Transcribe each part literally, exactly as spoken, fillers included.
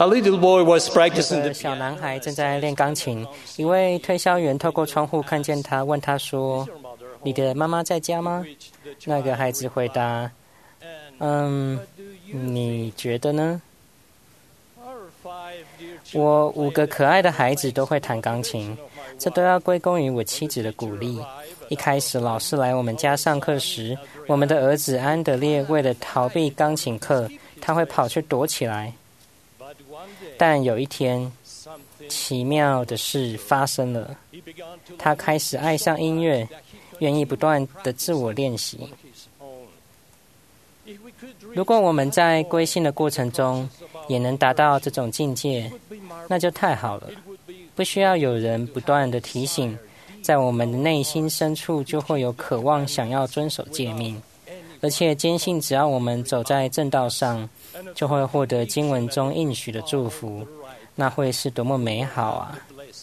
A little boy was 有 practicing 个 the 小 piano. 男孩正在练钢琴，一位推销员透过窗户看见他，问他说：“你的妈妈在家吗？”那个孩子回答：“嗯，你觉得呢？”我五个可爱的孩子都会弹钢琴，这都要归功于我妻子的鼓励。一开始老师来我们家上课时，我们的儿子安德烈为了逃避钢琴课，他会跑去躲起来。但有一天，奇妙的事发生了，他开始爱上音乐，愿意不断的自我练习。如果我们在归信的过程中也能达到这种境界，那就太好了。不需要有人不断的提醒，在我们的内心深处就会有渴望想要遵守诫命，而且坚信只要我们走在正道上，就会获得经文中应许的祝福，那会是多么美好啊！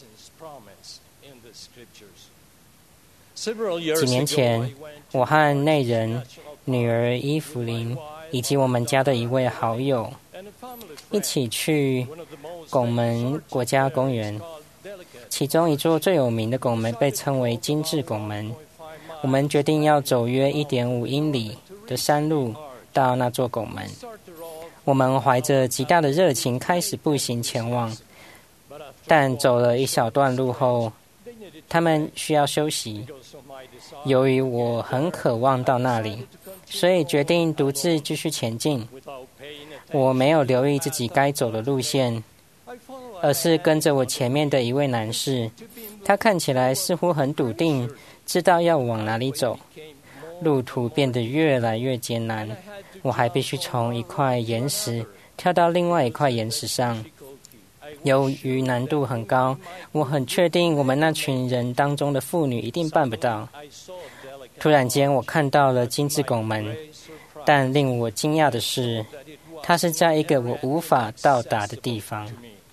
几年前，我和内人、女儿伊芙琳以及我们家的一位好友一起去拱门国家公园，其中一座最有名的拱门被称为金致拱门。我们决定要走约 一点五英里的山路到那座拱门。我们怀着极大的热情开始步行前往，但走了一小段路后，他们需要休息。由于我很渴望到那里，所以决定独自继续前进。我没有留意自己该走的路线，而是跟着我前面的一位男士，他看起来似乎很笃定，知道要往哪里走。路途变得越来越艰难，我还必须从一块岩石跳到另外一块岩石上。由于难度很高，我很确定我们那群人当中的妇女一定办不到。突然间，我看到了金致拱门，但令我惊讶的是，它是在一个我无法到达的地方。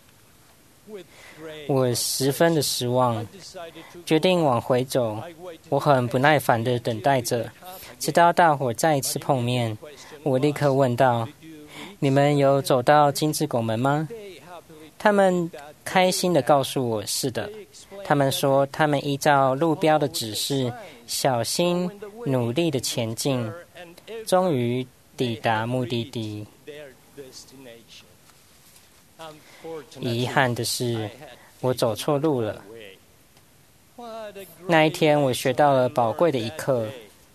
我十分的失望，决定往回走。我很不耐烦地等待着，直到大伙再一次碰面。我立刻问道：“你们有走到金致拱门吗？”他们开心地告诉我：“是的。”他们说，他们依照路标的指示，小心努力地前进，终于抵达目的地。遗憾的是，我走错路了。那一天，我学到了宝贵的一课。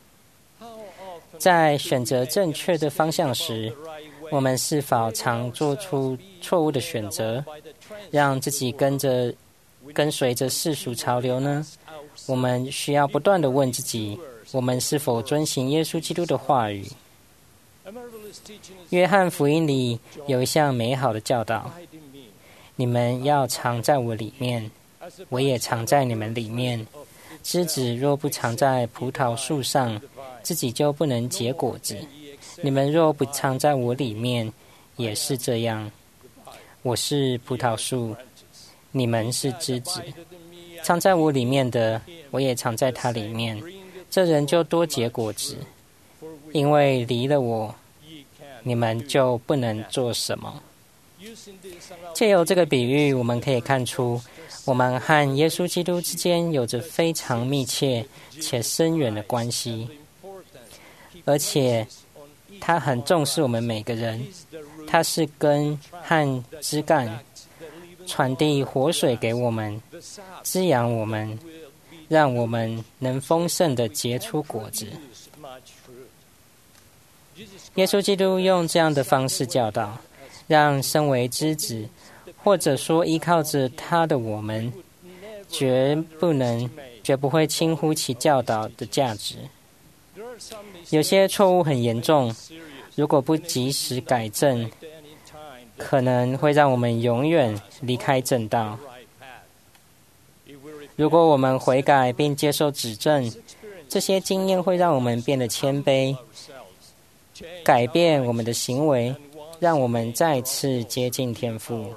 在选择正确的方向时，我们是否常做出错误的选择，让自己跟着跟随着世俗潮流呢？我们需要不断地问自己，我们是否遵行耶稣基督的话语？约翰福音里有一项美好的教导：你们要常在我里面，我也常在你们里面。枝子若不常在葡萄树上，自己就不能结果子。你们若不常在我里面，也是这样。我是葡萄树，你们是枝子。常在我里面的，我也常在他里面。这人就多结果子，因为离了我，你们就不能做什么。借由这个比喻，我们可以看出，我们和耶稣基督之间有着非常密切且深远的关系，而且他很重视我们每个人。他是根和枝干，传递活水给我们，滋养我们，让我们能丰盛地结出果子。耶稣基督用这样的方式教导，让身为枝子，或者说依靠着他的我们，绝不能、绝不会轻忽其教导的价值。有些错误很严重，如果不及时改正，可能会让我们永远离开正道。如果我们悔改并接受指正，这些经验会让我们变得谦卑，改变我们的行为，让我们再次接近天父。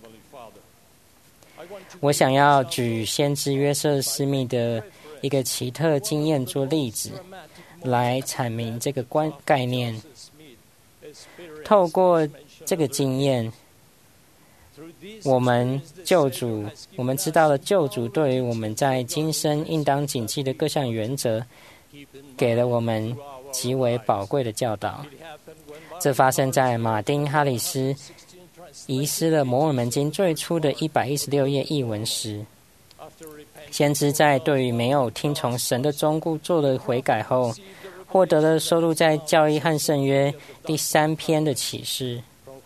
我想要举先知约瑟斯密的一个奇特经验做例子，来阐明这个观概念。透过这个经验， 我们救主，我们知道了救主对于我们在今生应当谨记的各项原则，给了我们极为宝贵的教导。这发生在马丁·哈里斯遗失了摩尔门经最初的一百一十六页译文时。先知在对于没有听从神的忠告做了悔改后，获得了收录在教义和圣约第三篇的启示。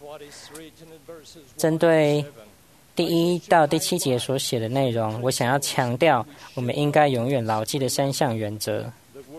针对第一到第七节所写的内容，我想要强调我们应该永远牢记的三项原则。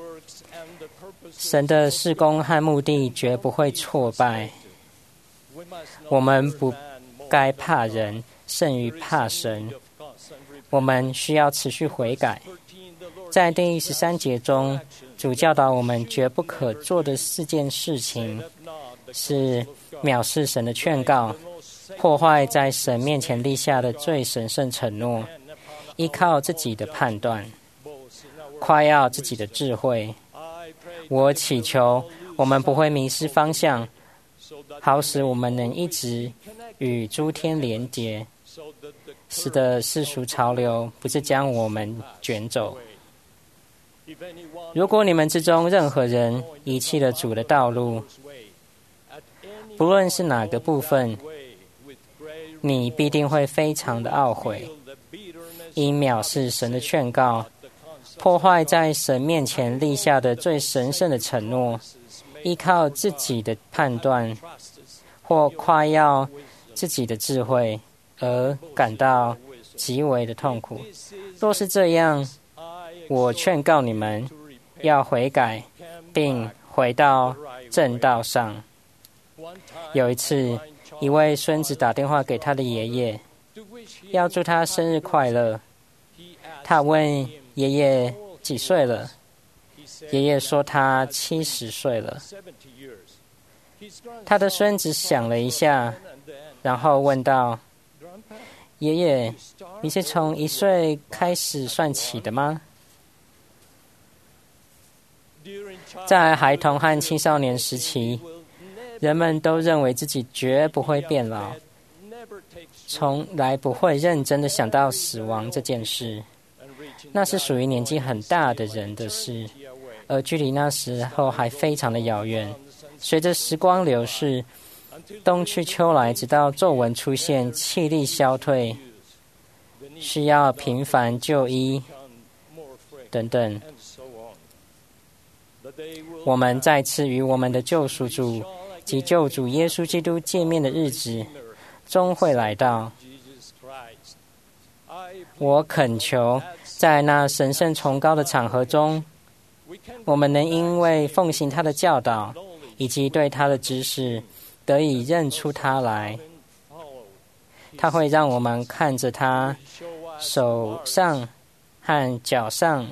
神的事工和目的绝不会挫败。我们不该怕人胜于怕神。我们需要持续悔改。在第十三节中，主教导我们绝不可做的四件事情是藐视神的劝告，破坏在神面前立下的最神圣承诺，依靠自己的判断，夸耀自己的智慧。我祈求我们不会迷失方向，好使我们能一直与诸天连结，使得世俗潮流不是将我们卷走。如果你们之中任何人遗弃了主的道路，不论是哪个部分，你必定会非常的懊悔，因藐视神的劝告，破坏在神面前立下的最神圣的承诺，依靠自己的判断或夸耀自己的智慧，而感到极为的痛苦。若是这样，我劝告你们要悔改，并回到正道上。有一次，一位孙子打电话给他的爷爷，要祝他生日快乐。他问爷爷几岁了，爷爷说他七十岁了。他的孙子想了一下，然后问道：爷爷，你是从一岁开始算起的吗？在孩童和青少年时期，人们都认为自己绝不会变老，从来不会认真的想到死亡这件事。那是属于年纪很大的人的事，而距离那时候还非常的遥远。随着时光流逝，冬去秋来，直到皱纹出现，气力消退，需要频繁就医等等，我们再次与我们的救赎主及救主耶稣基督见面的日子终会来到。我恳求在那神圣崇高的场合中，我们能因为奉行他的教导以及对他的知识，得以认出他来。他会让我们看着他手上和脚上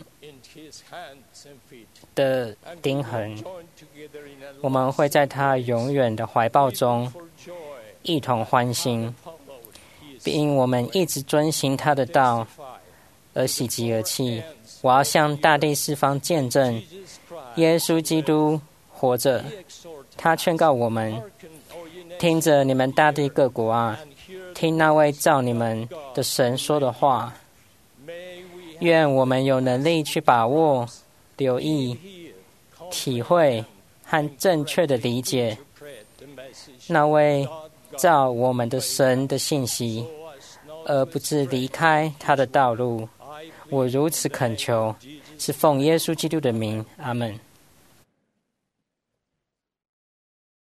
的钉痕，我们会在他永远的怀抱中一同欢欣，并我们一直遵行他的道而喜极而泣。我要向大地四方见证，耶稣基督活着。他劝告我们：听着你们大地各国啊，听那位造你们的神说的话。愿我们有能力去把握、留意、体会和正确的理解那位造我们的神的信息，而不致离开他的道路。我如此恳求，是奉耶稣基督的名，阿们。